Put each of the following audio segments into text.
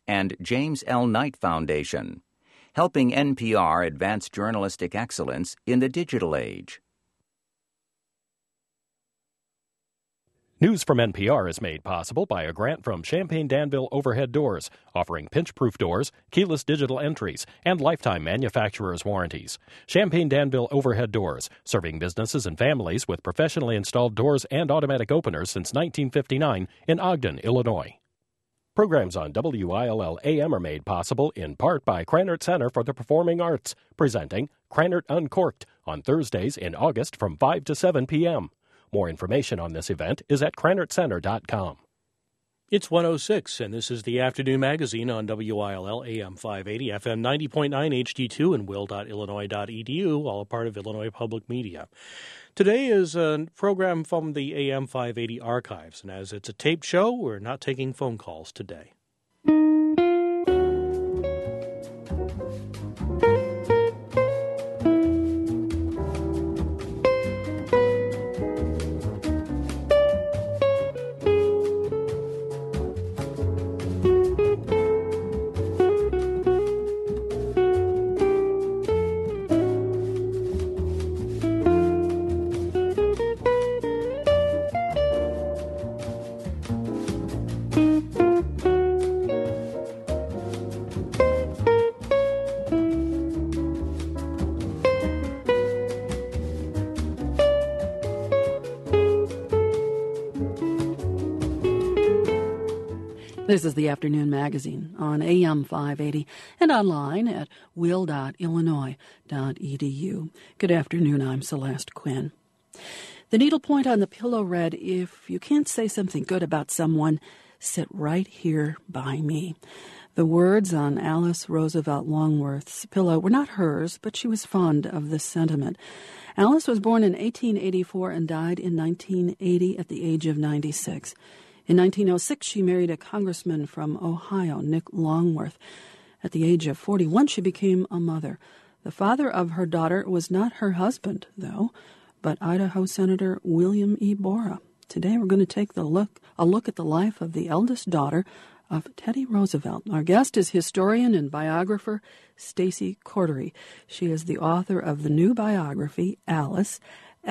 and James L. Knight Foundation, helping NPR advance journalistic excellence in the digital age. News from NPR is made possible by a grant from Champaign-Danville Overhead Doors, offering pinch-proof doors, keyless digital entries, and lifetime manufacturer's warranties. Champaign-Danville Overhead Doors, serving businesses and families with professionally installed doors and automatic openers since 1959 in Ogden, Illinois. Programs on WILL-AM are made possible in part by Krannert Center for the Performing Arts, presenting Krannert Uncorked on Thursdays in August from 5 to 7 p.m. More information on this event is at KrannertCenter.com. It's 1:06, and this is the Afternoon Magazine on WILL AM 580, FM 90.9 HD2, and will.illinois.edu, all a part of Illinois Public Media. Today is a program from the AM 580 archives, and as it's a taped show, we're not taking phone calls today. This is the Afternoon Magazine on AM 580 and online at will.illinois.edu. Good afternoon, I'm Celeste Quinn. The needlepoint on the pillow read, "If you can't say something good about someone, sit right here by me." The words on Alice Roosevelt Longworth's pillow were not hers, but she was fond of this sentiment. Alice was born in 1884 and died in 1980 at the age of 96. In 1906, she married a congressman from Ohio, Nick Longworth. At the age of 41, she became a mother. The father of her daughter was not her husband, though, but Idaho Senator William E. Borah. Today, we're going to take a look at the life of the eldest daughter of Teddy Roosevelt. Our guest is historian and biographer Stacy Cordery. She is the author of the new biography, Alice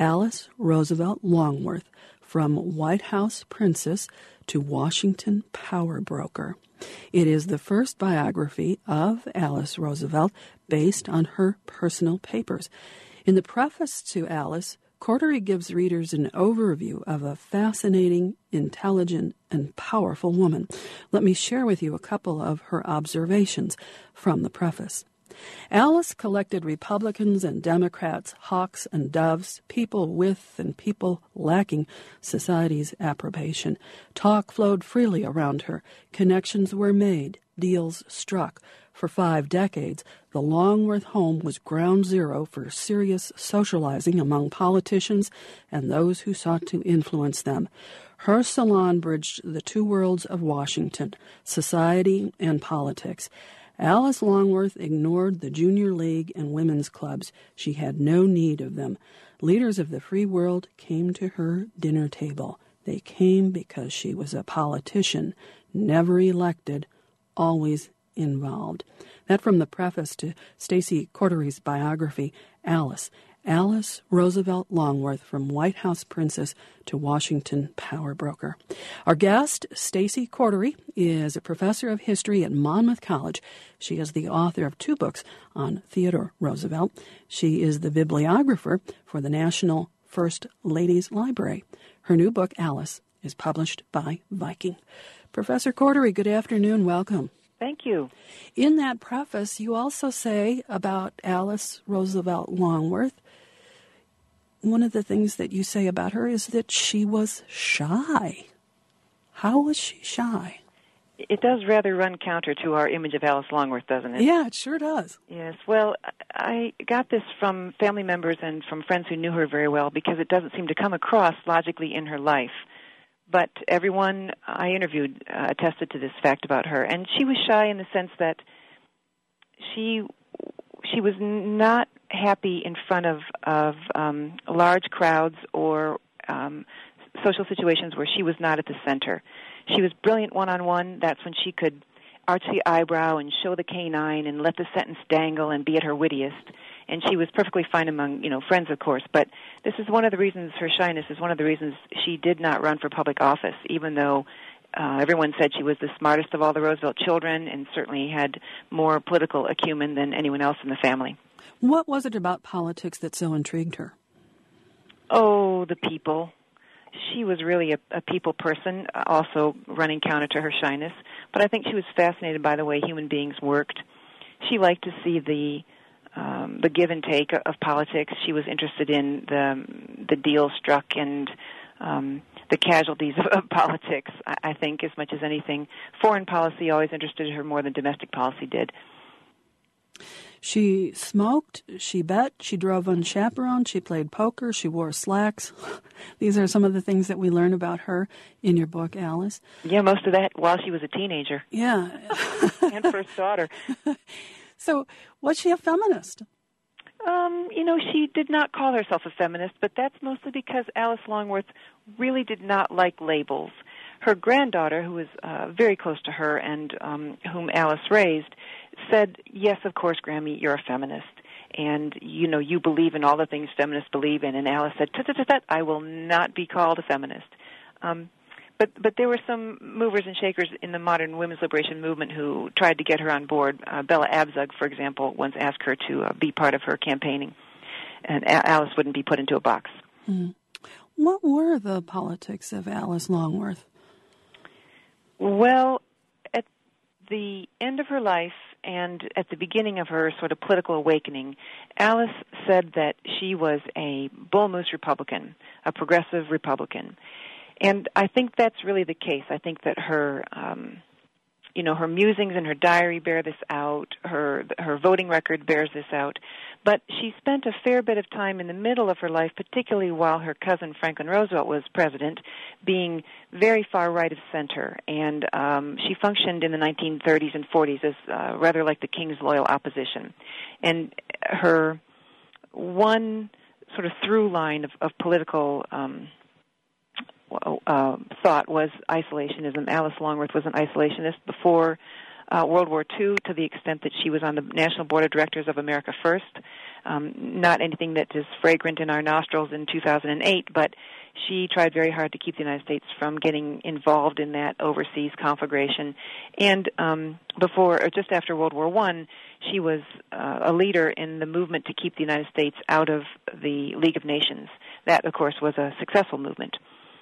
Roosevelt Longworth, From White House Princess to Washington Power Broker. It is the first biography of Alice Roosevelt based on her personal papers. In the preface to Alice, Cordery gives readers an overview of a fascinating, intelligent, and powerful woman. Let me share with you a couple of her observations from the preface. Alice collected Republicans and Democrats, hawks and doves, people with and people lacking society's approbation. Talk flowed freely around her. Connections were made, deals struck. For 5 decades, the Longworth home was ground zero for serious socializing among politicians and those who sought to influence them. Her salon bridged the two worlds of Washington, society and politics. Alice Longworth ignored the Junior League and women's clubs. She had no need of them. Leaders of the free world came to her dinner table. They came because she was a politician, never elected, always involved. That from the preface to Stacy Cordery's biography, Alice Roosevelt Longworth, From White House Princess to Washington Power Broker. Our guest, Stacy Cordery, is a professor of history at Monmouth College. She is the author of 2 books on Theodore Roosevelt. She is the bibliographer for the National First Ladies Library. Her new book, Alice, is published by Viking. Professor Cordery, good afternoon. Welcome. Thank you. In that preface, you also say about Alice Roosevelt Longworth, one of the things that you say about her is that she was shy. How was she shy? It does rather run counter to our image of Alice Longworth, doesn't it? Yeah, it sure does. Yes. Well, I got this from family members and from friends who knew her very well because it doesn't seem to come across logically in her life. But everyone I interviewed attested to this fact about her. And she was shy in the sense that she was not happy in front of large crowds or social situations where she was not at the center. She was brilliant one-on-one. That's when she could arch the eyebrow and show the canine and let the sentence dangle and be at her wittiest. And she was perfectly fine among, friends, of course. But this is one of the reasons, her shyness is one of the reasons she did not run for public office, even though everyone said she was the smartest of all the Roosevelt children and certainly had more political acumen than anyone else in the family. What was it about politics that so intrigued her? Oh, the people. She was really a people person, also running counter to her shyness. But I think she was fascinated by the way human beings worked. She liked to see the give and take of politics. She was interested in the deal struck and the casualties of politics, I think, as much as anything. Foreign policy always interested her more than domestic policy did. She smoked, she bet, she drove unchaperoned, she played poker, she wore slacks. These are some of the things that we learn about her in your book, Alice. Yeah, most of that while she was a teenager. Yeah. And first daughter. So, was she a feminist? She did not call herself a feminist, but that's mostly because Alice Longworth really did not like labels. Her granddaughter, who was very close to her and whom Alice raised, said, yes, of course, Grammy, you're a feminist. And, you believe in all the things feminists believe in. And Alice said, I will not be called a feminist. But there were some movers and shakers in the modern women's liberation movement who tried to get her on board. Bella Abzug, for example, once asked her to be part of her campaigning. And Alice wouldn't be put into a box. Mm. What were the politics of Alice Longworth? Well, at the end of her life and at the beginning of her sort of political awakening, Alice said that she was a bull moose Republican, a progressive Republican. And I think that's really the case. I think that her, her musings in her diary bear this out. Her voting record bears this out. But she spent a fair bit of time in the middle of her life, particularly while her cousin Franklin Roosevelt was president, being very far right of center. And she functioned in the 1930s and 40s as rather like the King's loyal opposition. And her one sort of through line of political thought was isolationism. Alice Longworth was an isolationist before World War II, to the extent that she was on the National Board of Directors of America First. Not anything that is fragrant in our nostrils in 2008, but she tried very hard to keep the United States from getting involved in that overseas conflagration. And before, or just after World War I, she was a leader in the movement to keep the United States out of the League of Nations. That, of course, was a successful movement.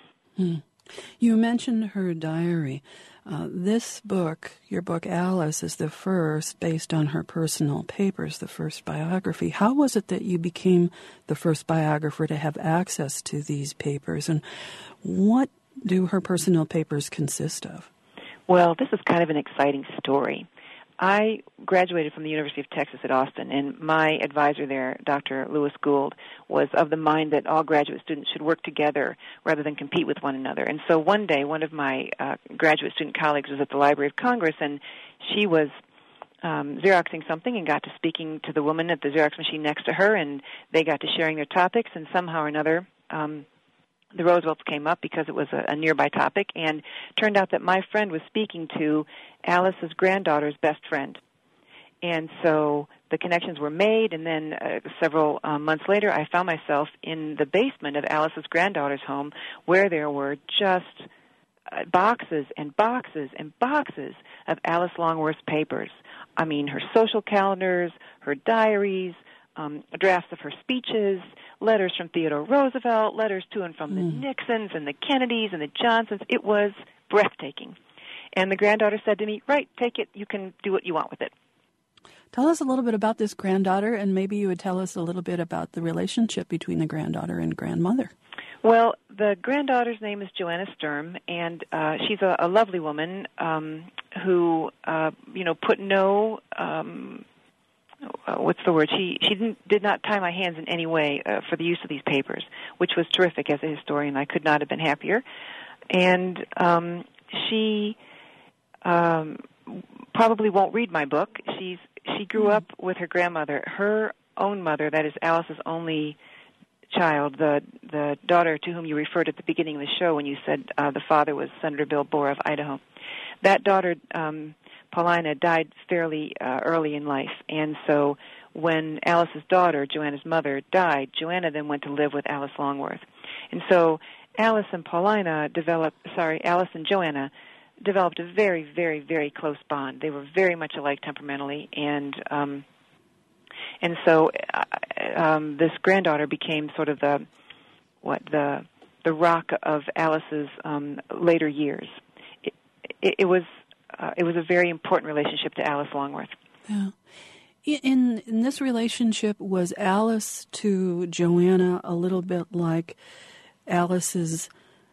You mentioned her diary. This book, your book Alice, is the first based on her personal papers, the first biography. How was it that you became the first biographer to have access to these papers, and what do her personal papers consist of? Well, this is kind of an exciting story. I graduated from the University of Texas at Austin, and my advisor there, Dr. Lewis Gould, was of the mind that all graduate students should work together rather than compete with one another. And so one day, one of my graduate student colleagues was at the Library of Congress, and she was Xeroxing something and got to speaking to the woman at the Xerox machine next to her, and they got to sharing their topics, and somehow or another the Roosevelts came up because it was a nearby topic, and turned out that my friend was speaking to Alice's granddaughter's best friend. And so the connections were made, and then several months later, I found myself in the basement of Alice's granddaughter's home, where there were just boxes and boxes and boxes of Alice Longworth's papers. I mean, her social calendars, her diaries, drafts of her speeches, letters from Theodore Roosevelt, letters to and from the Nixons and the Kennedys and the Johnsons. It was breathtaking. And the granddaughter said to me, right, take it. You can do what you want with it. Tell us a little bit about this granddaughter, and maybe you would tell us a little bit about the relationship between the granddaughter and grandmother. Well, the granddaughter's name is Joanna Sturm, and she's a lovely woman who, put no... what's the word? She did not tie my hands in any way for the use of these papers, which was terrific. As a historian, I could not have been happier. And she probably won't read my book. She grew up with her grandmother, her own mother, that is Alice's only child, the daughter to whom you referred at the beginning of the show when you said the father was Senator Bill Bohr of Idaho. That daughter Paulina died fairly early in life, and so when Alice's daughter, Joanna's mother, died, Joanna then went to live with Alice Longworth. And so Alice and Joanna developed a very, very, very close bond. They were very much alike temperamentally, and so this granddaughter became sort of the rock of Alice's later years. It was a very important relationship to Alice Longworth. Yeah. In this relationship, was Alice to Joanna a little bit like Alice's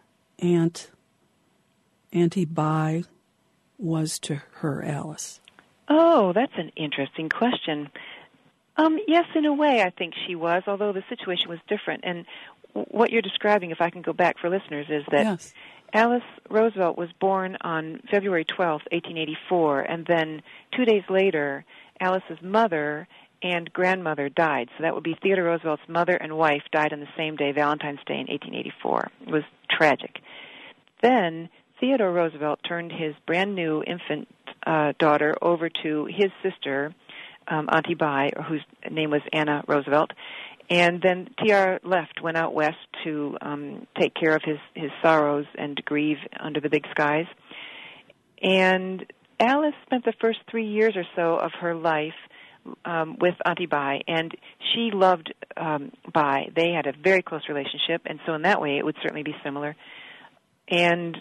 Auntie Bai was to her Alice? Oh, that's an interesting question. Yes, in a way, I think she was, although the situation was different. And what you're describing, if I can go back for listeners, is that yes. Alice Roosevelt was born on February 12th, 1884, and then 2 days later, Alice's mother and grandmother died. So that would be Theodore Roosevelt's mother and wife died on the same day, Valentine's Day in 1884. It was tragic. Then Theodore Roosevelt turned his brand new infant daughter over to his sister, Auntie Bai, whose name was Anna Roosevelt. And then T.R. went out west to take care of his sorrows and grieve under the big skies. And Alice spent the first 3 years or so of her life with Auntie Bai, and she loved Bai. They had a very close relationship, and so in that way it would certainly be similar. And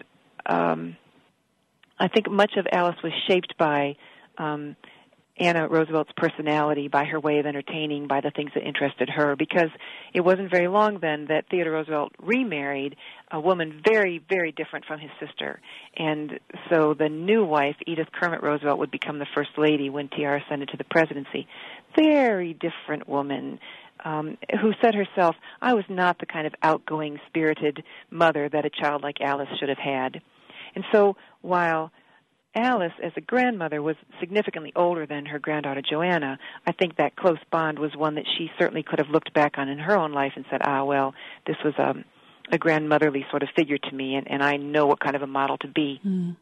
I think much of Alice was shaped by Anna Roosevelt's personality, by her way of entertaining, by the things that interested her, because it wasn't very long then that Theodore Roosevelt remarried a woman very, very different from his sister. And so the new wife, Edith Kermit Roosevelt, would become the first lady when T.R. ascended to the presidency. Very different woman who said herself, I was not the kind of outgoing, spirited mother that a child like Alice should have had. And so while Alice, as a grandmother, was significantly older than her granddaughter Joanna, I think that close bond was one that she certainly could have looked back on in her own life and said, well, this was a grandmotherly sort of figure to me, and I know what kind of a model to be. Mm.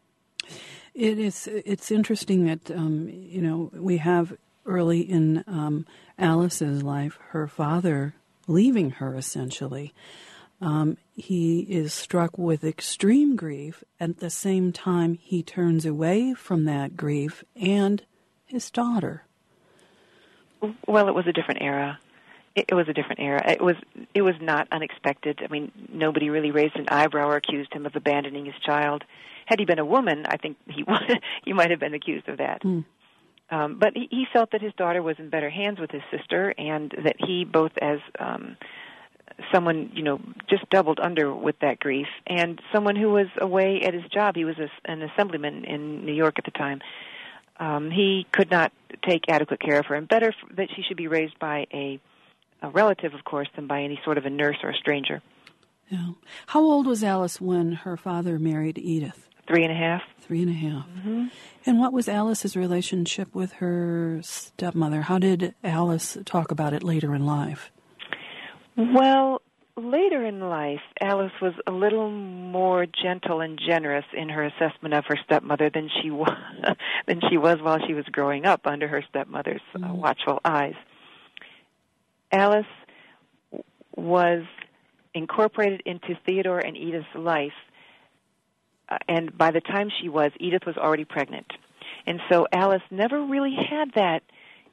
It's interesting that, we have early in Alice's life her father leaving her, essentially. He is struck with extreme grief. At the same time, he turns away from that grief and his daughter. Well, it was a different era. It was a different era. It was not unexpected. I mean, nobody really raised an eyebrow or accused him of abandoning his child. Had he been a woman, I think he might have been accused of that. Mm. But he felt that his daughter was in better hands with his sister, and that he, both as someone, just doubled under with that grief, and someone who was away at his job. He was an assemblyman in New York at the time. He could not take adequate care of her, and better that she should be raised by a relative, of course, than by any sort of a nurse or a stranger. Yeah. How old was Alice when her father married Edith? 3.5. 3.5. Mm-hmm. And what was Alice's relationship with her stepmother? How did Alice talk about it later in life? Well, later in life, Alice was a little more gentle and generous in her assessment of her stepmother than she was while she was growing up under her stepmother's watchful eyes. Alice was incorporated into Theodore and Edith's life, and by the time she was, Edith was already pregnant. And so Alice never really had that,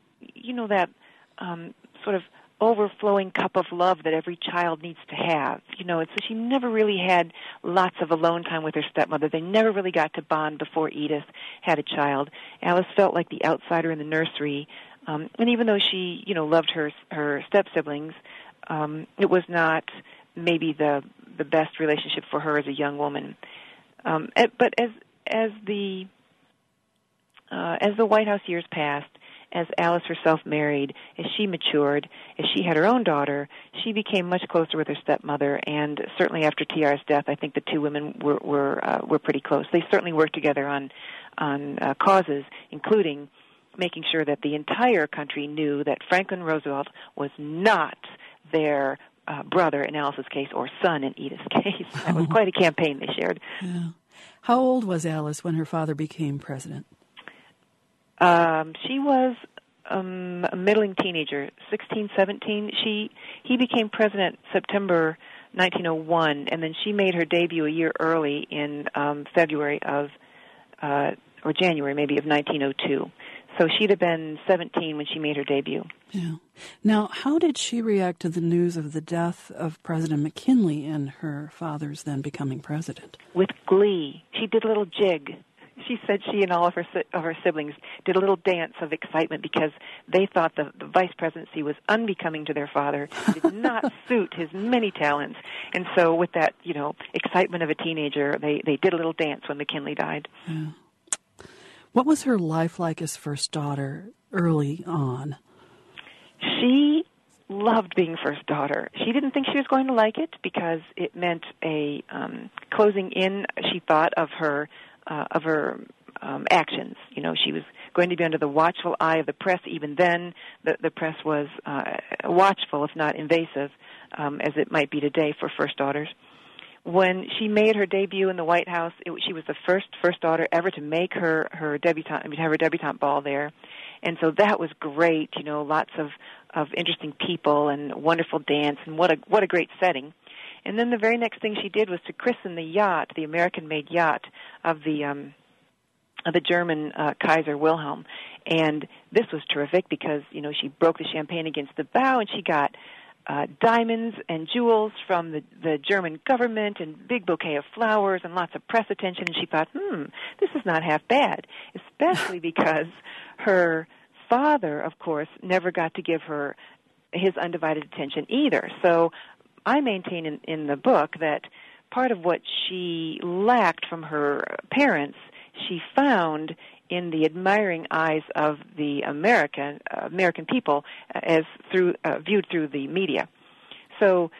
sort of overflowing cup of love that every child needs to have. So she never really had lots of alone time with her stepmother. They never really got to bond before Edith had a child. Alice felt like the outsider in the nursery, and even though she, loved her step-siblings, it was not maybe the best relationship for her as a young woman. But as the White House years passed, as Alice herself married, as she matured, as she had her own daughter, she became much closer with her stepmother. And certainly after T.R.'s death, I think the two women were pretty close. They certainly worked together on causes, including making sure that the entire country knew that Franklin Roosevelt was not their brother in Alice's case, or son in Edith's case. That was quite a campaign they shared. Yeah. How old was Alice when her father became president? She was a middling teenager, 16, 17. He became president September 1901, and then she made her debut a year early in February of, or January maybe, of 1902. So she'd have been 17 when she made her debut. Yeah. Now, how did she react to the news of the death of President McKinley and her father's then becoming president? With glee. She did a little jig. She said she and all of her siblings did a little dance of excitement because they thought the vice presidency was unbecoming to their father, did not suit his many talents. And so with that, excitement of a teenager, they did a little dance when McKinley died. Yeah. What was her life like as first daughter early on? She loved being first daughter. She didn't think she was going to like it because it meant a closing in, she thought, of her actions. She was going to be under the watchful eye of the press. Even then, the press was watchful, if not invasive, as it might be today for first daughters. When she made her debut in the White House, she was the first daughter ever to make her debutante ball there, and so that was great. Lots of interesting people and wonderful dance, and what a great setting. And then the very next thing she did was to christen the yacht, the American-made yacht of the German Kaiser Wilhelm. And this was terrific because, she broke the champagne against the bow, and she got diamonds and jewels from the German government and big bouquet of flowers and lots of press attention. And she thought, this is not half bad, especially because her father, of course, never got to give her his undivided attention either. So I maintain in the book that part of what she lacked from her parents, she found in the admiring eyes of the American people as viewed through the media. So,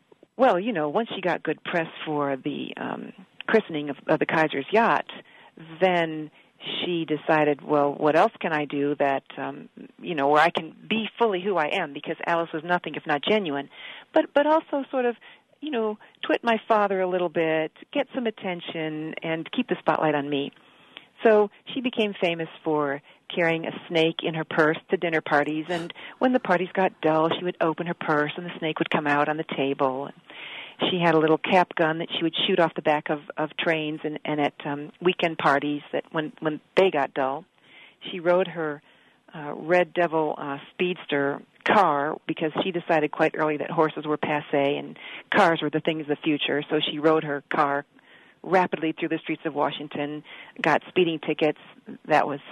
once she got good press for the christening of the Kaiser's yacht, then she decided, well, what else can I do that, where I can be fully who I am, because Alice was nothing if not genuine, but also sort of, twit my father a little bit, get some attention, and keep the spotlight on me. So she became famous for carrying a snake in her purse to dinner parties, and when the parties got dull, she would open her purse and the snake would come out on the table. She had a little cap gun that she would shoot off the back of trains and at weekend parties that when they got dull. She rode her Red Devil speedster car because she decided quite early that horses were passé and cars were the things of the future, so she rode her car rapidly through the streets of Washington, got speeding tickets. That was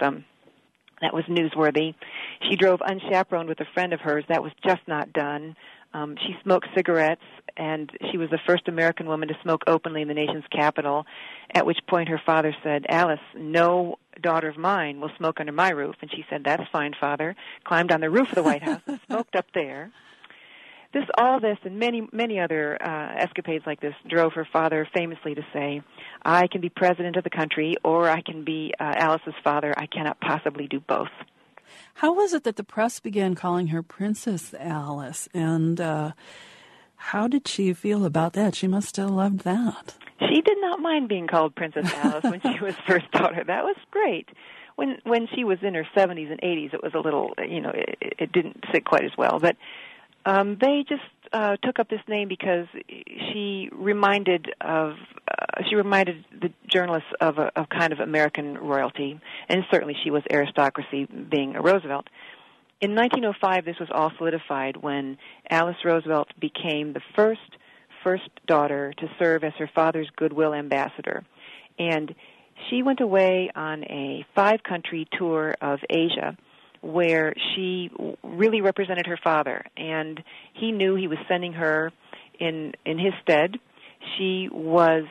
newsworthy. She drove unchaperoned with a friend of hers. That was just not done. She smoked cigarettes, and she was the first American woman to smoke openly in the nation's capital, at which point her father said, Alice, no daughter of mine will smoke under my roof. And she said, that's fine, Father, climbed on the roof of the White House and smoked up there. All this and many, many other escapades like this drove her father famously to say, I can be president of the country or I can be Alice's father. I cannot possibly do both. How was it that the press began calling her Princess Alice? And how did she feel about that? She must have loved that. She did not mind being called Princess Alice when she was first daughter. That was great. When she was in her 70s and 80s, it was a little, it didn't sit quite as well. But they just took up this name because she reminded the journalists of a kind of American royalty, and certainly she was aristocracy, being a Roosevelt. In 1905, this was all solidified when Alice Roosevelt became the first daughter to serve as her father's goodwill ambassador, and she went away on a 5-country tour of Asia, where she really represented her father, and he knew he was sending her in his stead. She was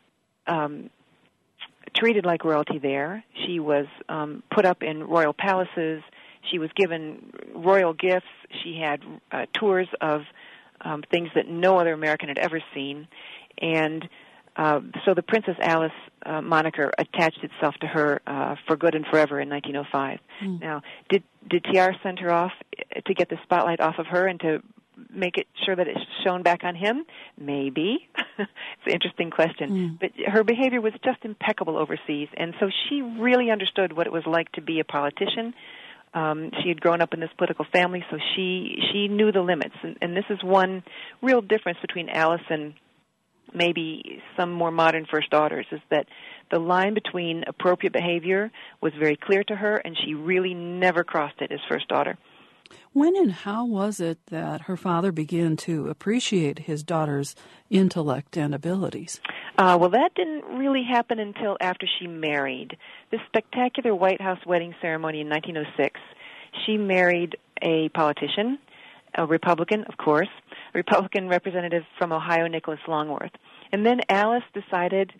treated like royalty there. She was put up in royal palaces. She was given royal gifts. She had tours of things that no other American had ever seen, and so the Princess Alice moniker attached itself to her for good and forever in 1905. Now, did TR send her off to get the spotlight off of her and to make it sure that it's shown back on him? Maybe. It's an interesting question. But her behavior was just impeccable overseas, and so she really understood what it was like to be a politician. She had grown up in this political family, so she knew the limits. And this is one real difference between Alice and maybe some more modern first daughters, is that the line between appropriate behavior was very clear to her, and she really never crossed it as first daughter. When and how was it that her father began to appreciate his daughter's intellect and abilities? Well, that didn't really happen until after she married. This spectacular White House wedding ceremony in 1906, she married a politician, a Republican, of course, a Republican representative from Ohio, Nicholas Longworth. And then Alice decided,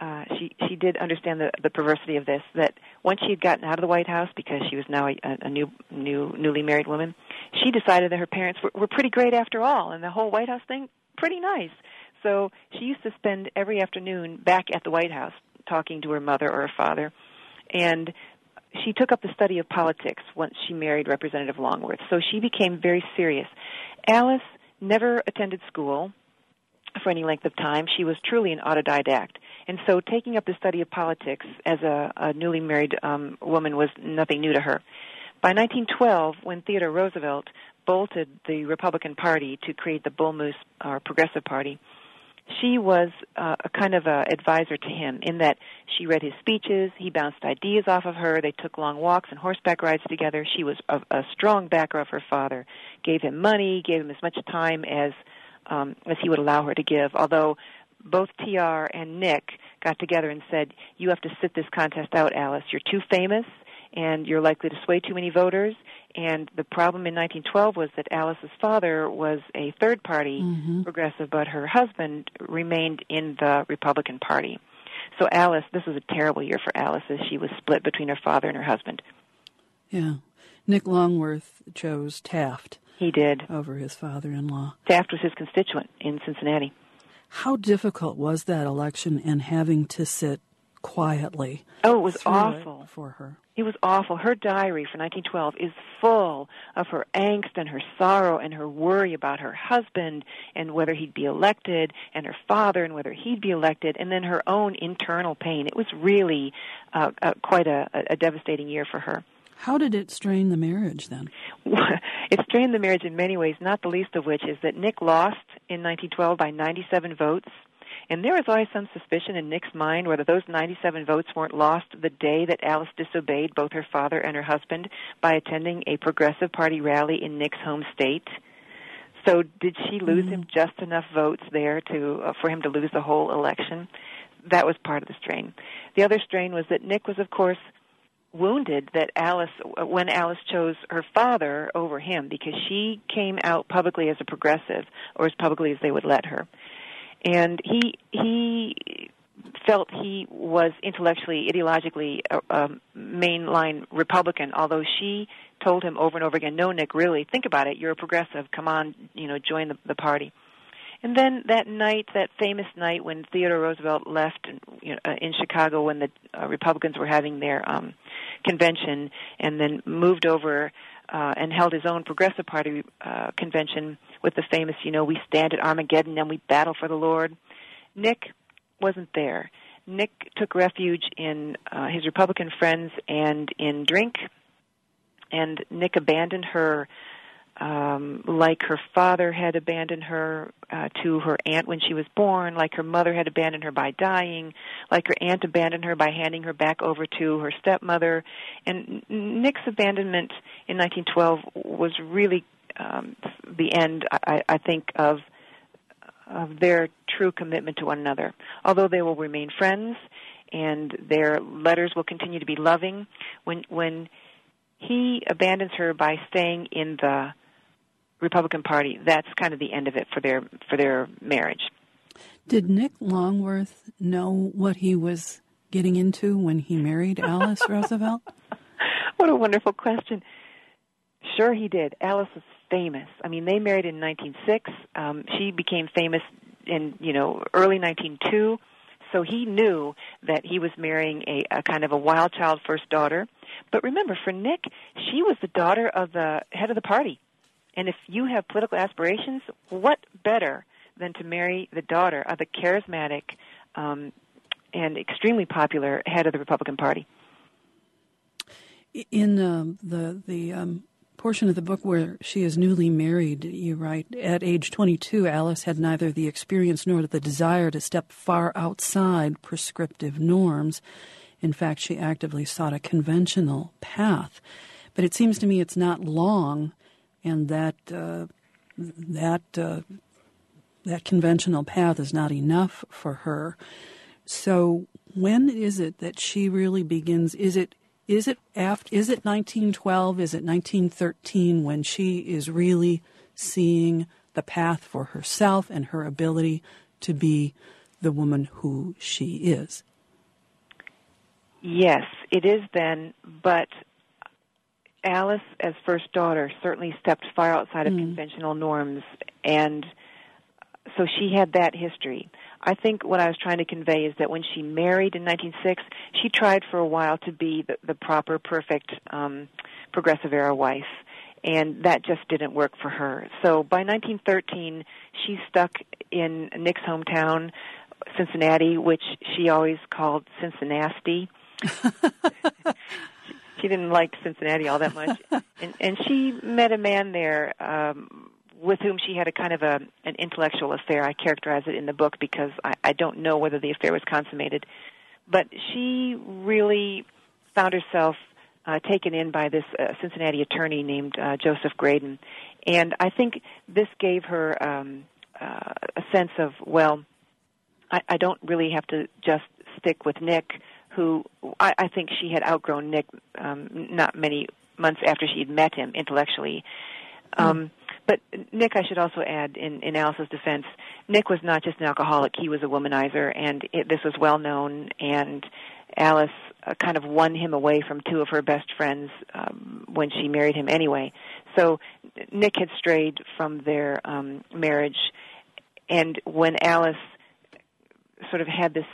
she did understand the perversity of this, that once she had gotten out of the White House, because she was now a newly married woman, she decided that her parents were pretty great after all, and the whole White House thing, pretty nice. So she used to spend every afternoon back at the White House talking to her mother or her father, and she took up the study of politics once she married Representative Longworth. So she became very serious. Alice never attended school for any length of time. She was truly an autodidact. And so taking up the study of politics as a newly married woman was nothing new to her. By 1912, when Theodore Roosevelt bolted the Republican Party to create the Bull Moose, or Progressive Party, she was a kind of a advisor to him in that she read his speeches, he bounced ideas off of her, they took long walks and horseback rides together. She was a strong backer of her father, gave him money, gave him as much time as he would allow her to give, although both TR and Nick got together and said, you have to sit this contest out, Alice. You're too famous, and you're likely to sway too many voters. And the problem in 1912 was that Alice's father was a third-party progressive, but her husband remained in the Republican Party. So Alice, this was a terrible year for Alice, as she was split between her father and her husband. Yeah. Nick Longworth chose Taft. He did. Over his father-in-law. Taft was his constituent in Cincinnati. How difficult was that election and having to sit quietly? Oh, it was awful for her. It was awful. Her diary for 1912 is full of her angst and her sorrow and her worry about her husband and whether he'd be elected, and her father and whether he'd be elected, and then her own internal pain. It was really quite a devastating year for her. How did it strain the marriage then? It strained the marriage in many ways, not the least of which is that Nick lost in 1912 by 97 votes. And there was always some suspicion in Nick's mind whether those 97 votes weren't lost the day that Alice disobeyed both her father and her husband by attending a Progressive Party rally in Nick's home state. So did she lose him just enough votes there for him to lose the whole election? That was part of the strain. The other strain was that Nick was, of course, wounded that when Alice chose her father over him, because she came out publicly as a progressive, or as publicly as they would let her. And he felt he was intellectually, ideologically a mainline Republican, although she told him over and over again, no, Nick, really, think about it. You're a progressive. Come on, join the party. And then that night, that famous night when Theodore Roosevelt left in Chicago when the Republicans were having their convention, and then moved over and held his own Progressive Party convention with the famous, we stand at Armageddon and we battle for the Lord. Nick wasn't there. Nick took refuge in his Republican friends and in drink, and Nick abandoned her like her father had abandoned her to her aunt when she was born, like her mother had abandoned her by dying, like her aunt abandoned her by handing her back over to her stepmother. And Nick's abandonment in 1912 was really the end, I think, of their true commitment to one another. Although they will remain friends and their letters will continue to be loving, when he abandons her by staying in the Republican Party, that's kind of the end of it for their marriage. Did Nick Longworth know what he was getting into when he married Alice Roosevelt? What a wonderful question. Sure he did. Alice was famous. I mean, they married in 1906. She became famous in, early 1902. So he knew that he was marrying a kind of a wild child first daughter. But remember, for Nick, she was the daughter of the head of the party. And if you have political aspirations, what better than to marry the daughter of a charismatic and extremely popular head of the Republican Party? In the portion of the book where she is newly married, you write, at age 22, Alice had neither the experience nor the desire to step far outside prescriptive norms. In fact, she actively sought a conventional path. But it seems to me it's not long, and that conventional path is not enough for her. So when is it that she really begins? Is it 1912? Is it 1913 when she is really seeing the path for herself and her ability to be the woman who she is? Yes, it is then, but Alice, as first daughter, certainly stepped far outside of conventional norms, and so she had that history. I think what I was trying to convey is that when she married in 1906, she tried for a while to be the proper, perfect progressive-era wife, and that just didn't work for her. So by 1913, she's stuck in Nick's hometown, Cincinnati, which she always called Cincinnati. She didn't like Cincinnati all that much. And she met a man there with whom she had a kind of an intellectual affair. I characterize it in the book because I don't know whether the affair was consummated. But she really found herself taken in by this Cincinnati attorney named Joseph Graydon. And I think this gave her a sense of, well, I don't really have to just stick with Nick, who I think she had outgrown Nick not many months after she had met him intellectually. But Nick, I should also add, in Alice's defense, Nick was not just an alcoholic, he was a womanizer, and this was well known, and Alice kind of won him away from two of her best friends when she married him anyway. So Nick had strayed from their marriage, and when Alice sort of had this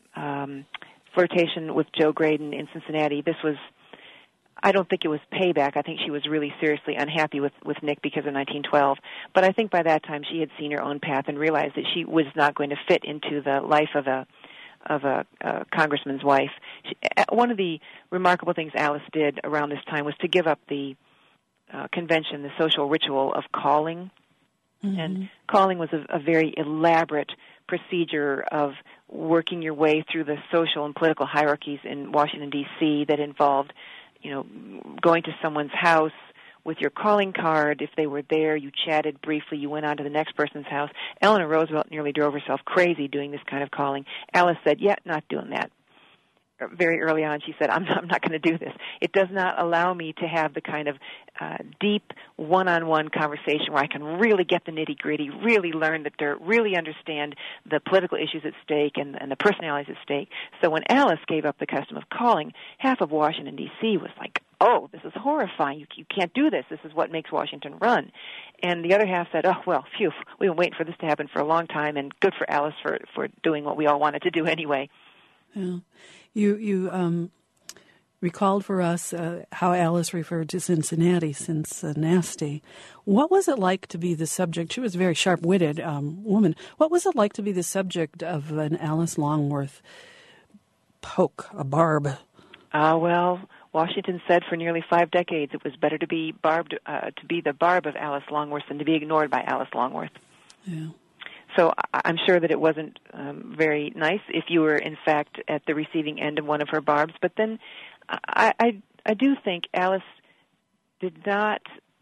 flirtation with Joe Graydon in Cincinnati, this was, I don't think it was payback. I think she was really seriously unhappy with Nick because of 1912. But I think by that time she had seen her own path and realized that she was not going to fit into the life of a congressman's wife. One of the remarkable things Alice did around this time was to give up the convention, the social ritual of calling. Mm-hmm. And calling was a very elaborate procedure of working your way through the social and political hierarchies in Washington, D.C. that involved, going to someone's house with your calling card. If they were there, you chatted briefly, you went on to the next person's house. Eleanor Roosevelt nearly drove herself crazy doing this kind of calling. Alice said, not doing that. Very early on, she said, I'm not going to do this. It does not allow me to have the kind of deep one-on-one conversation where I can really get the nitty-gritty, really learn the dirt, really understand the political issues at stake and the personalities at stake. So when Alice gave up the custom of calling, half of Washington, D.C. was like, oh, this is horrifying. You can't do this. This is what makes Washington run. And the other half said, oh, well, phew, we've been waiting for this to happen for a long time, and good for Alice for doing what we all wanted to do anyway. Yeah. You recalled for us how Alice referred to Cincinnati. What was it like to be the subject? She was a very sharp-witted woman. What was it like to be the subject of an Alice Longworth poke, a barb? Well, Washington said for nearly 5 decades it was better to be the barb of Alice Longworth than to be ignored by Alice Longworth. Yeah. So I'm sure that it wasn't very nice if you were, in fact, at the receiving end of one of her barbs. But then I do think Alice did not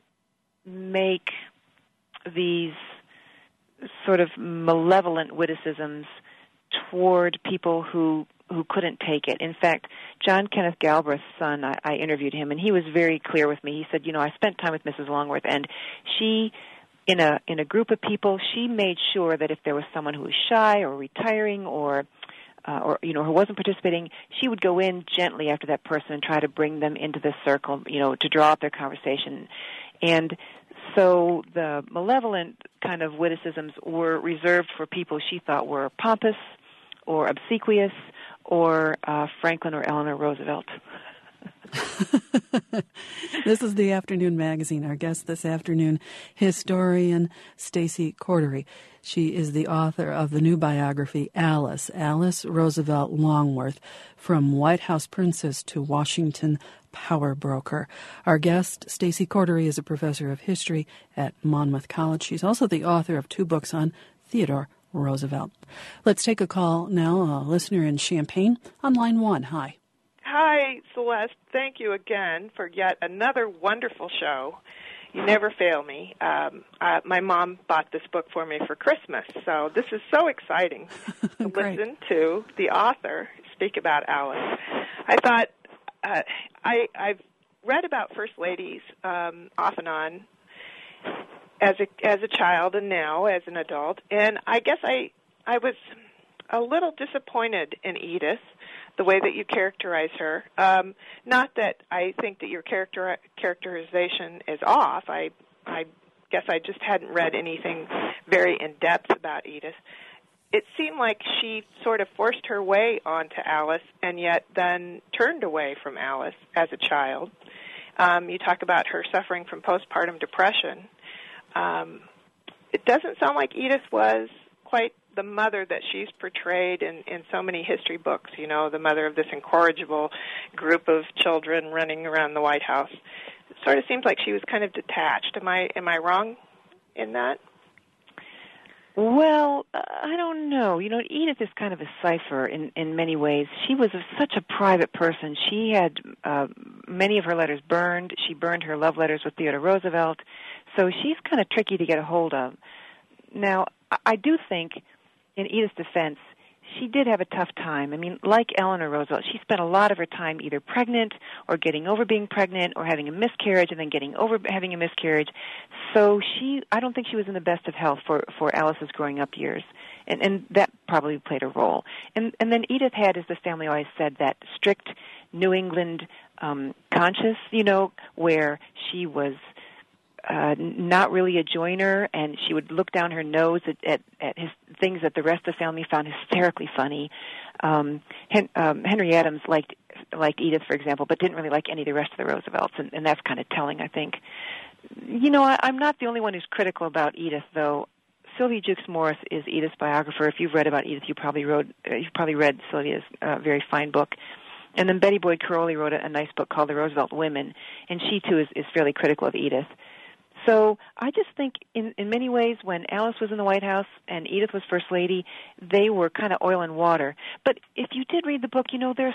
make these sort of malevolent witticisms toward people who couldn't take it. In fact, John Kenneth Galbraith's son, I interviewed him, and he was very clear with me. He said, I spent time with Mrs. Longworth, and she... In a group of people, she made sure that if there was someone who was shy or retiring or who wasn't participating, she would go in gently after that person and try to bring them into the circle, to draw up their conversation. And so the malevolent kind of witticisms were reserved for people she thought were pompous or obsequious or Franklin or Eleanor Roosevelt. This is the Afternoon Magazine. Our guest this afternoon, historian Stacy Cordery. She is the author of the new biography, Alice Roosevelt Longworth, From White House Princess to Washington Power Broker. Our guest, Stacy Cordery, is a professor of history at Monmouth College. She's also the author of 2 books on Theodore Roosevelt. Let's take a call now. A listener in Champaign on line 1. Hi. Hi, Celeste. Thank you again for yet another wonderful show. You never fail me. My mom bought this book for me for Christmas, so this is so exciting to listen to the author speak about Alice. I thought I've read about First Ladies off and on as a child and now as an adult, and I guess I was a little disappointed in Edith, the way that you characterize her. Not that I think that your characterization is off. I guess I just hadn't read anything very in-depth about Edith. It seemed like she sort of forced her way onto Alice and yet then turned away from Alice as a child. You talk about her suffering from postpartum depression. It doesn't sound like Edith was quite the mother that she's portrayed in so many history books, you know, the mother of this incorrigible group of children running around the White House. It sort of seems like she was kind of detached. Am I wrong in that? Well, I don't know. You know, Edith is kind of a cipher in many ways. She was such a private person. She had many of her letters burned. She burned her love letters with Theodore Roosevelt. So she's kind of tricky to get a hold of. Now, I do think, in Edith's defense, she did have a tough time. I mean, like Eleanor Roosevelt, she spent a lot of her time either pregnant or getting over being pregnant or having a miscarriage and then getting over having a miscarriage. So I don't think she was in the best of health for Alice's growing up years. And that probably played a role. And then Edith had, as the family always said, that strict New England conscience, you know, where she was not really a joiner, and she would look down her nose at his things that the rest of the family found hysterically funny. Henry Adams liked Edith, for example, but didn't really like any of the rest of the Roosevelts, and that's kind of telling, I think. You know, I'm not the only one who's critical about Edith, though. Sylvia Jukes Morris is Edith's biographer. If you've read about Edith, you've probably read Sylvia's very fine book. And then Betty Boyd Crowley wrote a nice book called The Roosevelt Women, and she, too, is fairly critical of Edith. So I just think in many ways when Alice was in the White House and Edith was First Lady, they were kind of oil and water. But if you did read the book, you know, there's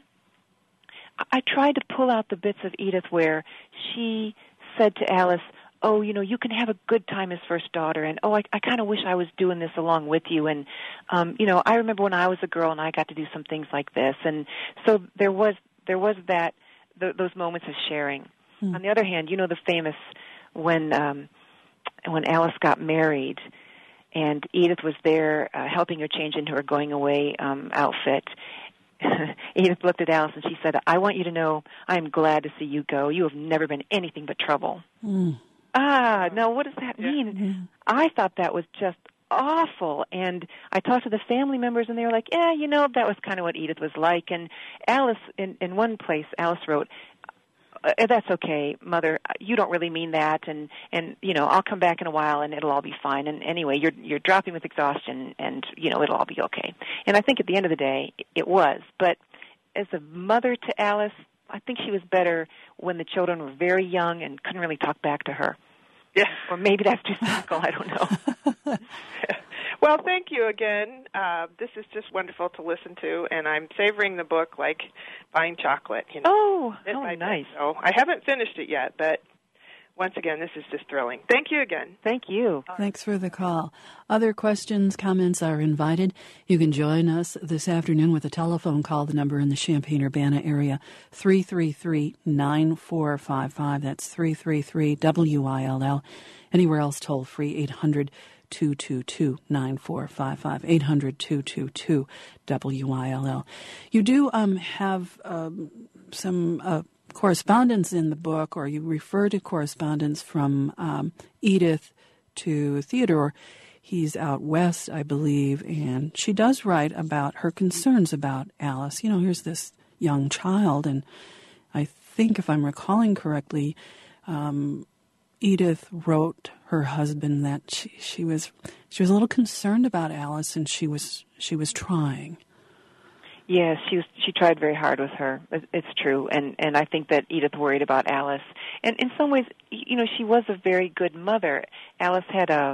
I tried to pull out the bits of Edith where she said to Alice, oh, you know, you can have a good time as first daughter, and, oh, I kind of wish I was doing this along with you, and, you know, I remember when I was a girl and I got to do some things like this. And so there was that, those moments of sharing. On the other hand, you know, the famous when Alice got married and Edith was there helping her change into her going away outfit, Edith looked at Alice and she said, I want you to know I'm glad to see you go. You have never been anything but trouble. Now what does that mean? Yeah. I thought that was just awful. And I talked to the family members and they were like, yeah, you know, that was kind of what Edith was like. And Alice, in one place, Alice wrote, that's okay, Mother. You don't really mean that, and you know, I'll come back in a while, and it'll all be fine. And anyway, you're dropping with exhaustion, and you know, it'll all be okay. And I think at the end of the day, it was. But as a mother to Alice, I think she was better when the children were very young and couldn't really talk back to her. Yeah. Or maybe that's too cynical. I don't know. Well, thank you again. This is just wonderful to listen to, and I'm savoring the book like buying chocolate. You know, nice. So I haven't finished it yet, but once again, this is just thrilling. Thank you again. Thank you. Thanks for the call. Other questions, comments are invited. You can join us this afternoon with a telephone call. The number in the Champaign-Urbana area, 333-9455. That's 333-WILL. Anywhere else, toll free, 800-222-9455, 800-222-WILL. You do have some correspondence in the book, or you refer to correspondence from Edith to Theodore. He's out west, I believe, and she does write about her concerns about Alice. You know, here's this young child, and I think, if I'm recalling correctly, Edith wrote her husband that she was a little concerned about Alice, and she was trying. Yes, she tried very hard with her. It's true, and I think that Edith worried about Alice. And in some ways, she was a very good mother. Alice had a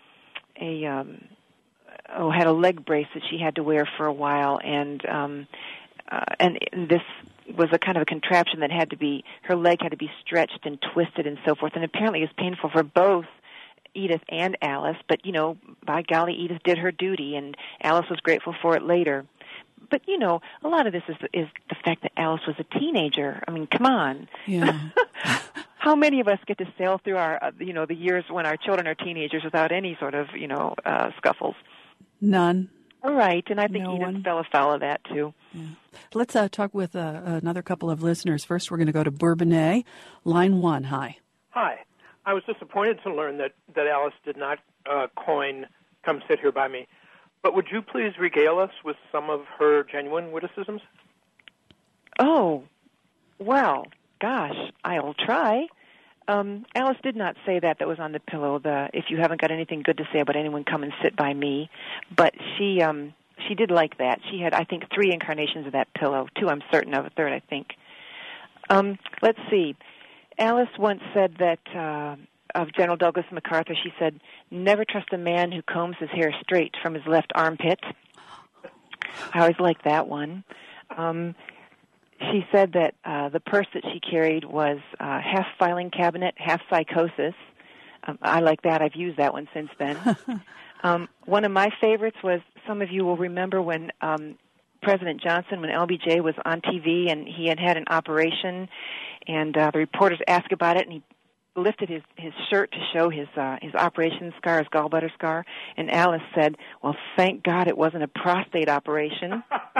leg brace that she had to wear for a while, and this was a kind of a contraption that her leg had to be stretched and twisted and so forth. And apparently, it was painful for both Edith and Alice. But by golly, Edith did her duty, and Alice was grateful for it later. But, a lot of this is the fact that Alice was a teenager. I mean, come on. Yeah. How many of us get to sail through our, the years when our children are teenagers without any sort of, scuffles? None. All right, and I think Edith fell afoul of that, too. Yeah. Let's talk with another couple of listeners. First, we're going to go to Bourbonnais. Line 1, hi. Hi. I was disappointed to learn that Alice did not coin "Come Sit Here by Me." But would you please regale us with some of her genuine witticisms? Oh, well, gosh, I'll try. Alice did not say that was on the pillow, if you haven't got anything good to say about anyone, come and sit by me. But she did like that. She had, I think, 3 incarnations of that pillow. 2, I'm certain of, a third, I think. Let's see. Alice once said that of General Douglas MacArthur, she said, "Never trust a man who combs his hair straight from his left armpit." I always liked that one. She said that the purse that she carried was half filing cabinet, half psychosis. I like that. I've used that one since then. One of my favorites was, some of you will remember when President Johnson, when LBJ was on TV and he had an operation, and the reporters asked about it, and he lifted his shirt to show his operation scar, his gallbladder scar, and Alice said, "Well, thank God it wasn't a prostate operation."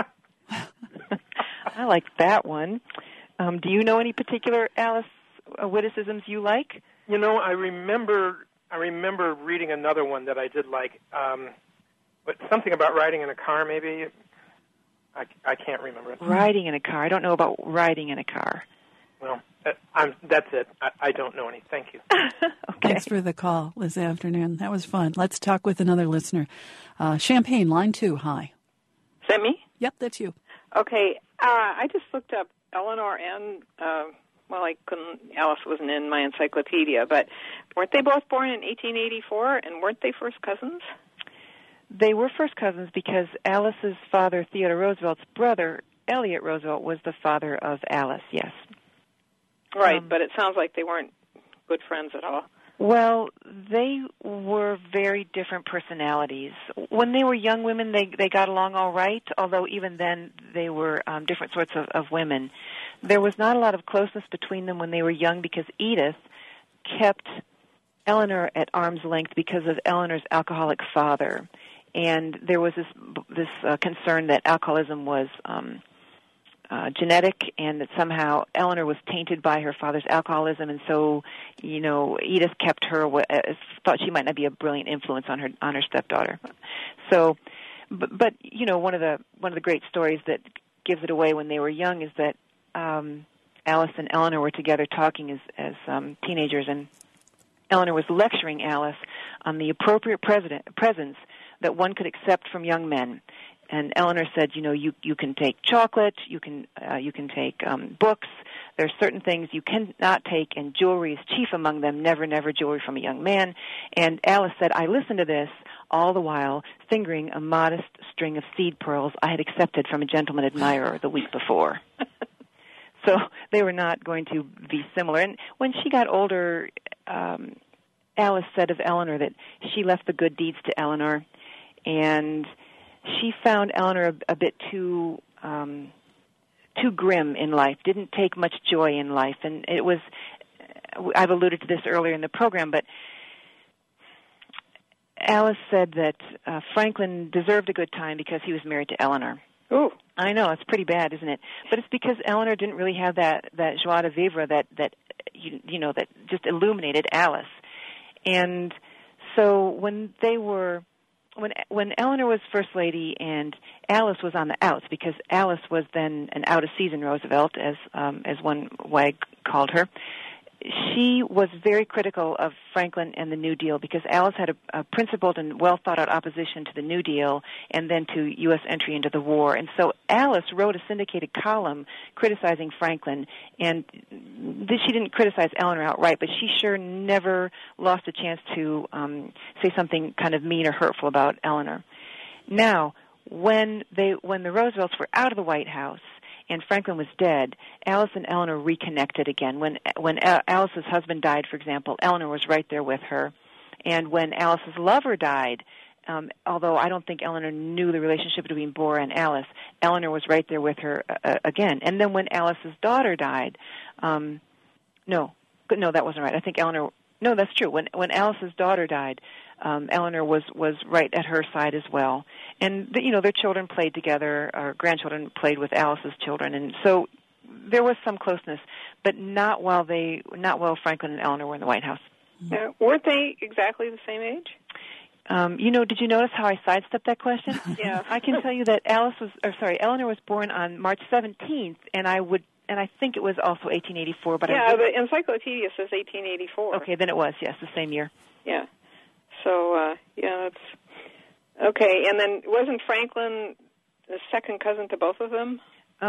I like that one. Do you know any particular Alice witticisms you like? I remember reading another one that I did like, but something about riding in a car, maybe. I can't remember it. Riding in a car. I don't know about riding in a car. Well, that's it. I don't know any. Thank you. Okay. Thanks for the call this afternoon. That was fun. Let's talk with another listener. Champagne, line 2, hi. Is that me? Yep, that's you. Okay. I just looked up Eleanor and, Alice wasn't in my encyclopedia, but weren't they both born in 1884, and weren't they first cousins? They were first cousins because Alice's father, Theodore Roosevelt's brother, Elliott Roosevelt, was the father of Alice, yes. Right, but it sounds like they weren't good friends at all. Well, they were very different personalities. When they were young women, they got along all right, although even then they were different sorts of women. There was not a lot of closeness between them when they were young because Edith kept Eleanor at arm's length because of Eleanor's alcoholic father. And there was this concern that alcoholism was genetic, and that somehow Eleanor was tainted by her father's alcoholism, and so Edith kept her, thought she might not be a brilliant influence on her stepdaughter. So, but one of the great stories that gives it away when they were young is that Alice and Eleanor were together talking as teenagers, and Eleanor was lecturing Alice on the appropriate presents that one could accept from young men. And Eleanor said, you can take chocolate, you can take books. There are certain things you cannot take, and jewelry is chief among them. Never, never jewelry from a young man. And Alice said, I listened to this all the while fingering a modest string of seed pearls I had accepted from a gentleman admirer the week before. So they were not going to be similar. And when she got older, Alice said of Eleanor that she left the good deeds to Eleanor, and she found Eleanor a bit too grim in life, didn't take much joy in life. And it was, I've alluded to this earlier in the program, but Alice said that Franklin deserved a good time because he was married to Eleanor. Ooh. I know, it's pretty bad, isn't it? But it's because Eleanor didn't really have that joie de vivre that just illuminated Alice. And so when they were when Eleanor was First Lady and Alice was on the outs, because Alice was then an out-of-season Roosevelt, as one wag called her, she was very critical of Franklin and the New Deal, because Alice had a principled and well-thought-out opposition to the New Deal and then to U.S. entry into the war. And so Alice wrote a syndicated column criticizing Franklin, and she didn't criticize Eleanor outright, but she sure never lost a chance to say something kind of mean or hurtful about Eleanor. Now, when the Roosevelts were out of the White House and Franklin was dead, Alice and Eleanor reconnected again. When Alice's husband died, for example, Eleanor was right there with her. And when Alice's lover died, although I don't think Eleanor knew the relationship between Bohr and Alice, Eleanor was right there with her again. And then when Alice's daughter died, no, that wasn't right. I think Eleanor, no, that's true. When Alice's daughter died, Eleanor was right at her side as well. And, their children played together, or grandchildren played with Alice's children. And so there was some closeness, but not while Franklin and Eleanor were in the White House. Weren't they exactly the same age? Did you notice how I sidestepped that question? Yeah. I can tell you that Eleanor was born on March 17th, and I think it was also 1884. But the encyclopedia says 1884. Okay, then it was, yes, the same year. Yeah. So, that's okay. And then wasn't Franklin the second cousin to both of them?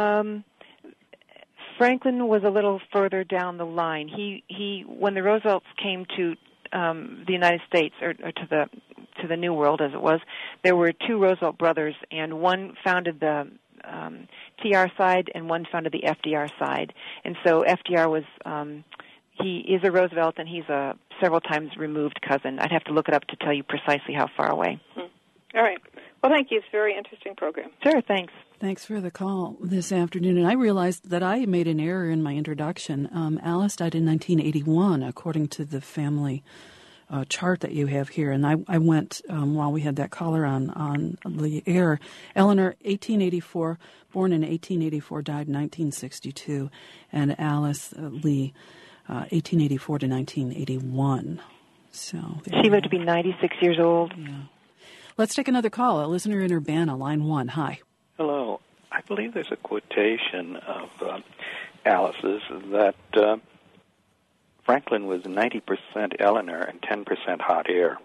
Franklin was a little further down the line. He when the Roosevelts came to the United States, or to the New World, as it was, there were two Roosevelt brothers, and one founded the TR side, and one founded the FDR side. And so FDR was he is a Roosevelt, and he's a several times removed cousin. I'd have to look it up to tell you precisely how far away. All right. Well, thank you. It's a very interesting program. Sure, thanks. Thanks for the call this afternoon. And I realized that I made an error in my introduction. Alice died in 1981, according to the family chart that you have here. And I went, while we had that caller on the air, Eleanor, 1884, born in 1884, died in 1962. And Alice Lee, 1884 to 1981. So she lived to be 96 years old. Yeah. Let's take another call. A listener in Urbana, line 1. Hi. Hello. I believe there's a quotation of Alice's that Franklin was 90% Eleanor and 10% hot air.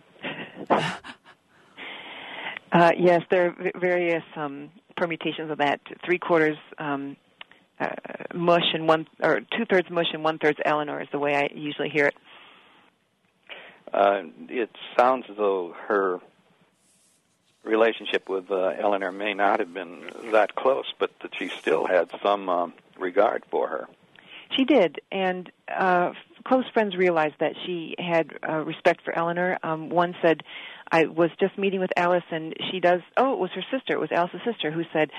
Yes, there are various permutations of that. 3/4 mush and 2/3 mush and 1/3 Eleanor is the way I usually hear it. It sounds as though her relationship with Eleanor may not have been that close, but that she still had some regard for her. She did, and close friends realized that she had respect for Eleanor. One said, I was just meeting with Alice, and she does, it was her sister, it was Alice's sister, who said,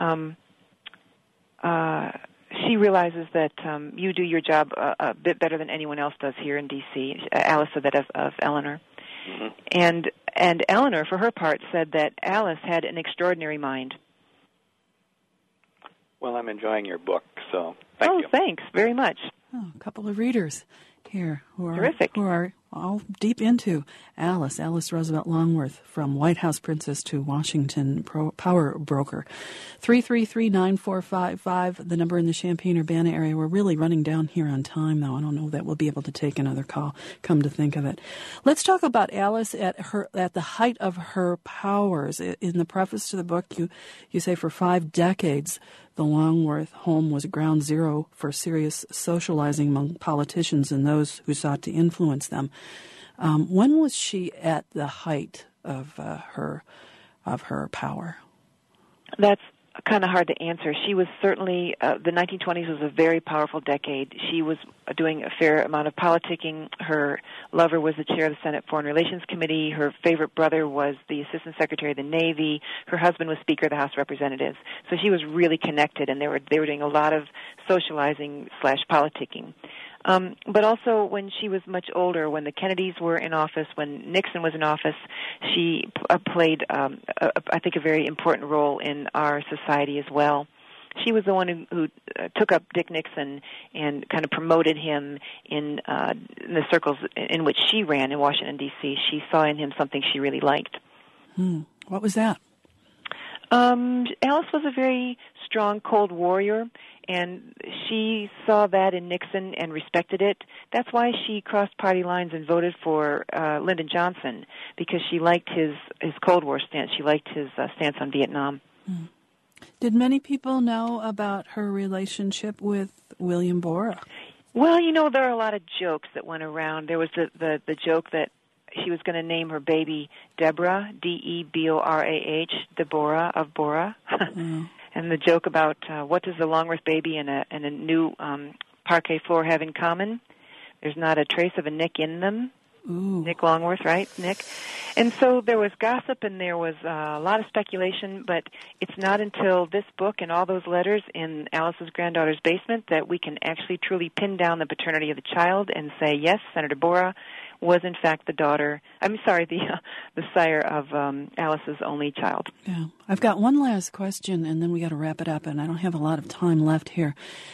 she realizes that you do your job a bit better than anyone else does here in D.C. Alice said that of Eleanor. Mm-hmm. And Eleanor, for her part, said that Alice had an extraordinary mind. Well, I'm enjoying your book, so thank you. Oh, thanks very much. Oh, a couple of readers here who are all deep into Alice Roosevelt Longworth, from White House princess to Washington power broker. 333-9455, the number in the Champaign-Urbana area. We're really running down here on time, though. I don't know that we'll be able to take another call, come to think of it. Let's talk about Alice at the height of her powers. In the preface to the book, you say for 5 decades, the Longworth home was ground zero for serious socializing among politicians and those who sought to influence them. When was she at the height of her power? That's kind of hard to answer. She was certainly, the 1920s was a very powerful decade. She was doing a fair amount of politicking. Her lover was the chair of the Senate Foreign Relations Committee. Her favorite brother was the Assistant Secretary of the Navy. Her husband was Speaker of the House of Representatives. So she was really connected, and they were doing a lot of socializing / politicking. But also when she was much older, when the Kennedys were in office, when Nixon was in office, she played, I think, a very important role in our society as well. She was the one who took up Dick Nixon and kind of promoted him in the circles in which she ran in Washington, D.C. She saw in him something she really liked. What was that? Alice was a very strong Cold Warrior, and she saw that in Nixon and respected it. That's why she crossed party lines and voted for Lyndon Johnson, because she liked his Cold War stance. She liked his stance on Vietnam. Did many people know about her relationship with William Borah? Well, there are a lot of jokes that went around. There was the joke that she was going to name her baby Deborah, Deborah, Deborah of Borah. And the joke about what does the Longworth baby and a new parquet floor have in common? There's not a trace of a Nick in them. Ooh. Nick Longworth, right, Nick? And so there was gossip and there was a lot of speculation, but it's not until this book and all those letters in Alice's granddaughter's basement that we can actually truly pin down the paternity of the child and say, yes, Senator Borah was in fact the sire of Alice's only child. Yeah. I've got one last question, and then we got to wrap it up, and I don't have a lot of time left here.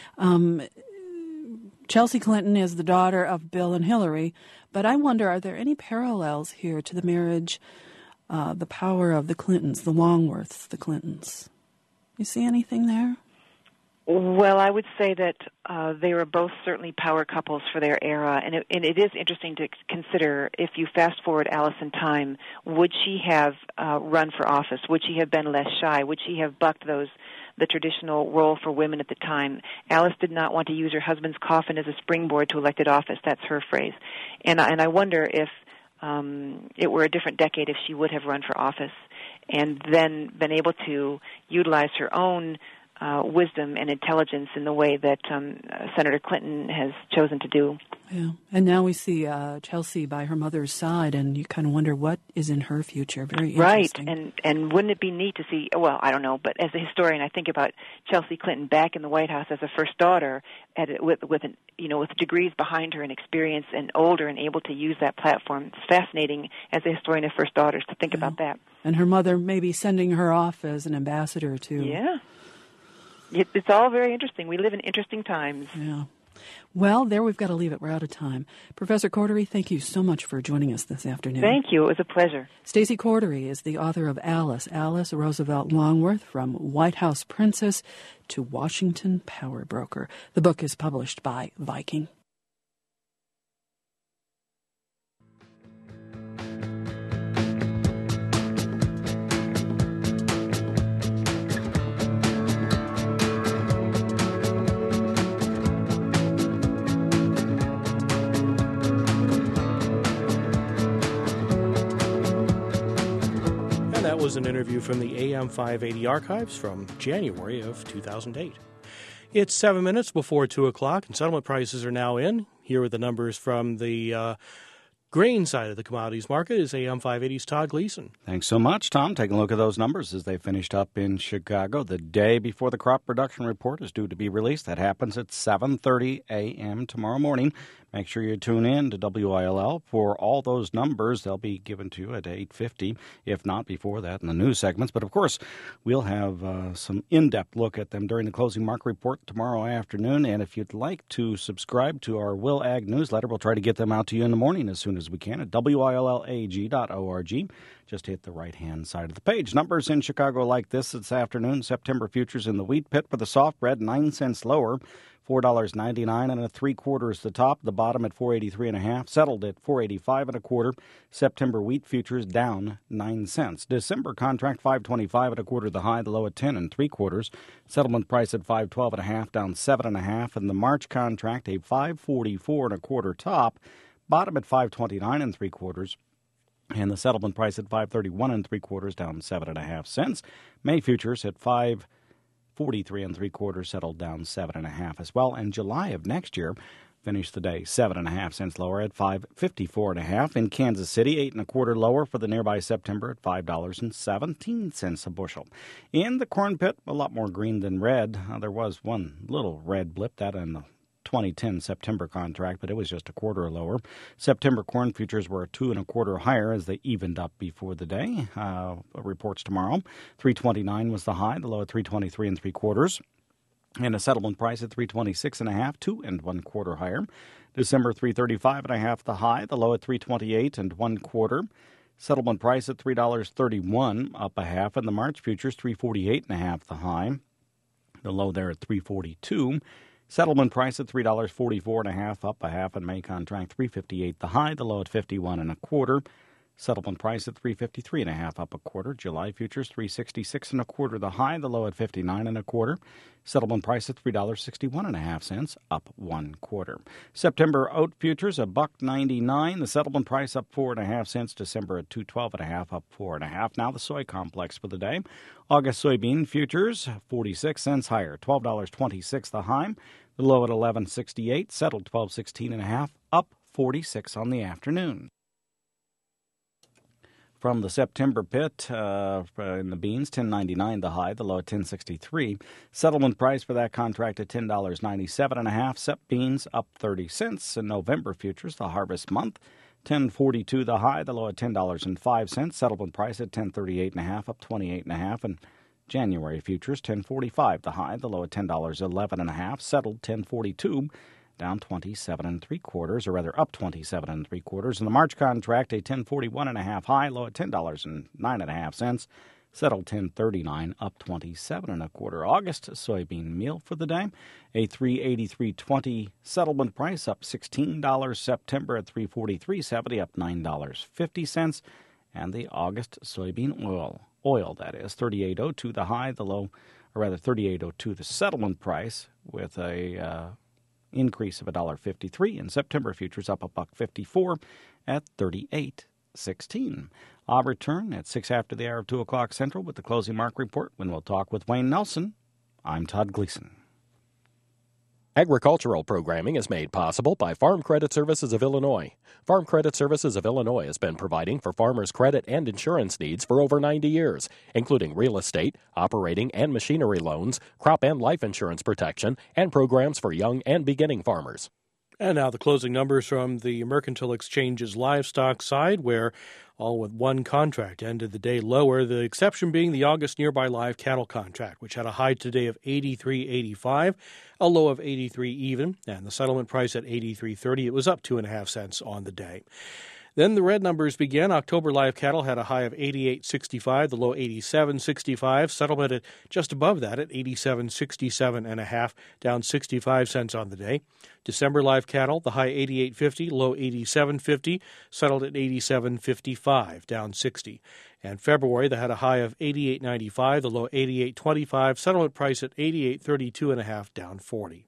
Chelsea Clinton is the daughter of Bill and Hillary, but I wonder, are there any parallels here to the marriage, the power of the Clintons, the Longworths, the Clintons? You see anything there? Well, I would say that they were both certainly power couples for their era, and it is interesting to consider, if you fast forward Alice in time, would she have run for office? Would she have been less shy? Would she have bucked the traditional role for women at the time? Alice did not want to use her husband's coffin as a springboard to elected office. That's her phrase. And I wonder if it were a different decade, if she would have run for office and then been able to utilize her own wisdom and intelligence in the way that Senator Clinton has chosen to do. Yeah, and now we see Chelsea by her mother's side, and you kind of wonder what is in her future. Very interesting. Right, and wouldn't it be neat to see, well, I don't know, but as a historian, I think about Chelsea Clinton back in the White House as a first daughter, with degrees behind her and experience and older and able to use that platform. It's fascinating as a historian of first daughters to think about that. And her mother maybe sending her off as an ambassador to... Yeah. It's all very interesting. We live in interesting times. Yeah. Well, there we've got to leave it. We're out of time. Professor Cordery, thank you so much for joining us this afternoon. Thank you. It was a pleasure. Stacey Cordery is the author of Alice Roosevelt Longworth, From White House Princess to Washington Power Broker. The book is published by Viking. That was an interview from the AM 580 archives from January of 2008. It's 7 minutes before 2 o'clock, and settlement prices are now in. Here are the numbers from the grain side of the commodities market is AM 580's Todd Gleason. Thanks so much, Tom. Taking a look at those numbers as they finished up in Chicago. The day before the crop production report is due to be released. That happens at 7:30 a.m. tomorrow morning. Make sure you tune in to WILL for all those numbers. They'll be given to you at 8:50, if not before that in the news segments. But, of course, we'll have some in-depth look at them during the closing market report tomorrow afternoon. And if you'd like to subscribe to our Will Ag newsletter, we'll try to get them out to you in the morning as soon as we can at WILLAG.org. Just hit the right-hand side of the page. Numbers in Chicago like this afternoon. September futures in the wheat pit for the soft bread, 9 cents lower. $4.99 3/4 is the top. The bottom at $4.83 settled at $4.85 1/4. September wheat futures down 9 cents. December contract $5.25 1/4 the high. The low at 10 3/4. Settlement price at $5.12 down 7 1/2. And the March contract a $5.44 1/4 top. Bottom at $5.29 3/4. And the settlement price at $5.31 3/4 down 7 1/2 cents. May futures at $5.43 3/4 settled down 7 1/2 as well. And July of next year finished the day 7 1/2 cents lower at $5.54 1/2. In Kansas City, 8 1/4 lower for the nearby September at $5.17 a bushel. In the corn pit, a lot more green than red. There was one little red blip, that in the 2010 September contract, but it was just 1/4 lower. September corn futures were 2 1/4 higher as they evened up before the day. Reports tomorrow. $3.29 was the high, the low at $3.23 3/4. And a settlement price at $3.26 1/2, 2 1/4 higher. December $3.35 1/2 the high, the low at $3.28 1/4. Settlement price at $3.31, up a half. And the March futures, $3.48.5 the high. The low there at $3.42. Settlement price at $3.44.5, up a half. And May contract $3.58 the high. The low at $51.25. Settlement price at $3.53.5, up a quarter. July futures $3.66.25 the high, the low at $59.25. Settlement price at $3.61.5, up 1 quarter. September oat futures $1.99. The settlement price up 4.5 cents. December at $2.12.5, up 4.5. Now the soy complex for the day. August soybean futures 46 cents higher, $12.26 the high. The low at $11.68. Settled $12.16.5, up 46 on the afternoon. From the September pit in the beans, $10.99 the high, the low at $10.63. Settlement price for that contract at $10.97.5. Sep beans up 30 cents. In November futures, the harvest month, $10.42 the high, the low at $10.05. Settlement price at $10.38.5, up 28.5. And January futures, $10.45 the high, the low at $10.11.5. Settled $10.42. Down 27 3/4, or rather up 27 3/4. In the March contract, a 10.41.5 high, low at $10.09.5. Settled 10.39, up 27 1/4. August soybean meal for the day, a 3.83.20 settlement price, up $16. September at 3.43.70, up $9.50. And the August soybean oil that is 38.02 the high, the low, or rather 38.02 the settlement price, with a increase of $1.53. In September futures up $1.54 at 38.16. I'll return at 6 after the hour of 2 o'clock Central with the closing mark report, when we'll talk with Wayne Nelson. I'm Todd Gleason. Agricultural programming is made possible by Farm Credit Services of Illinois. Farm Credit Services of Illinois has been providing for farmers' credit and insurance needs for over 90 years, including real estate, operating and machinery loans, crop and life insurance protection, and programs for young and beginning farmers. And now the closing numbers from the Mercantile Exchange's livestock side, where all with one contract ended the day lower, the exception being the August nearby live cattle contract, which had a high today of 83.85, a low of 83 even, and the settlement price at 83.30. It was up 2.5 cents on the day. Then the red numbers began. October live cattle had a high of 88.65, the low 87.65. Settlement at just above that at 87.67.5, down 65 cents on the day. December live cattle, the high 88.50, low 87.50, settled at 87.55, down 60. And February, they had a high of 88.95, the low 88.25, settlement price at 88.32.5, down 40.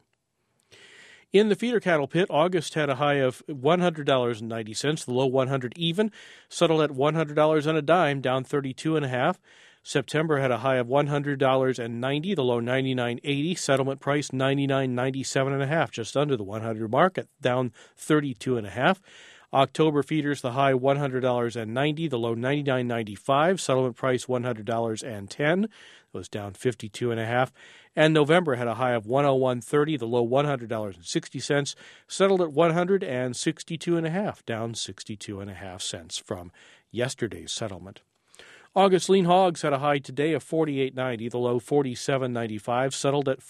In the feeder cattle pit, August had a high of $100.90, the low 100 even, settled at $100 and a dime, down 32.5. September had a high of $100.90, the low 99.80, settlement price 99.97.5, just under the 100 mark, at down 32.5. October feeders, the high $100.90, the low $99.95, settlement price $100.10. It was down 52.5. And November had a high of $101.30, the low $100.60, settled at $162.5, down 62.5 cents from yesterday's settlement. August lean hogs had a high today of $48.90, the low $47.95, settled at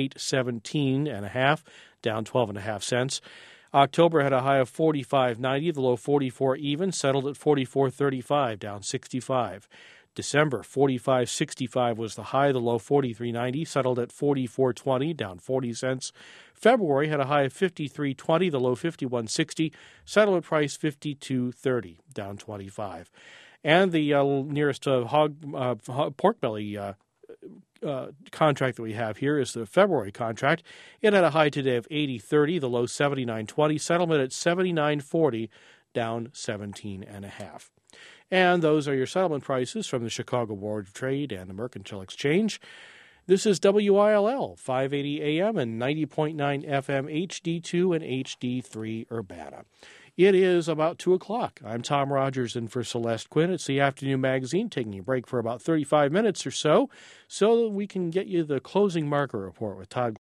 $48.17.5, down 12.5 cents. October had a high of $45.90, the low $44 even, settled at $44.35, down 65. December, $45.65 was the high, the low $43.90, settled at $44.20, down 40 cents. February had a high of $53.20, the low $51.60, settlement price $52.30, down 25. And the nearest pork belly contract that we have here is the February contract. It had a high today of $80.30, the low $79.20, settlement at $79.40, down 17.5. And those are your settlement prices from the Chicago Board of Trade and the Mercantile Exchange. This is WILL, 580 AM and 90.9 FM, HD2 and HD3 Urbana. It is about 2 o'clock. I'm Tom Rogers, and for Celeste Quinn, it's the Afternoon Magazine, taking a break for about 35 minutes or so that we can get you the closing marker report with Todd